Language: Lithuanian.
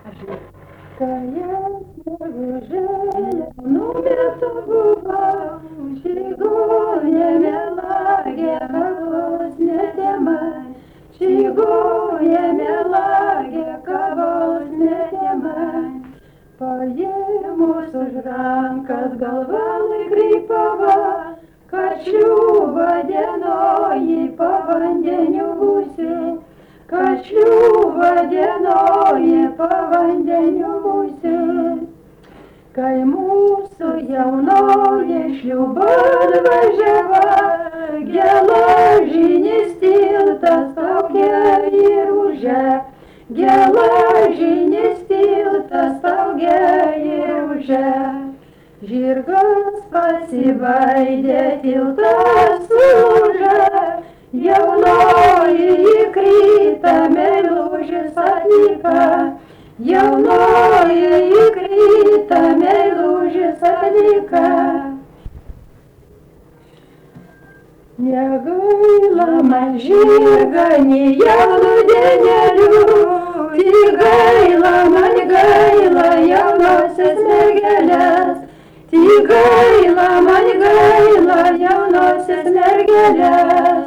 Metu buvau, čigonė melagė, kavos netėmai. Čigonė melagė, kavos netėmai. Paėmus už rankas galva laikrypava, kad šliūba dienoji po vandeniu būsi. Kad šliūba dienoji po vandeniu būsi. Kai mūsų jaunoji šliūban važiava, geležinis tiltas staugia į Rūžę. Geležinis tiltas staugia į Rūžę. Žirgas pasibaidė, tiltas sulūžė. Jaunoji įkrita, meilužis atnyka. Jaunoji įkrita, meilužis atnyka. Negaila man žirga, nei jaunų dienelių, tik gaila man gaila jaunosios mergelės. Tik gaila man gaila jaunosios mergelės.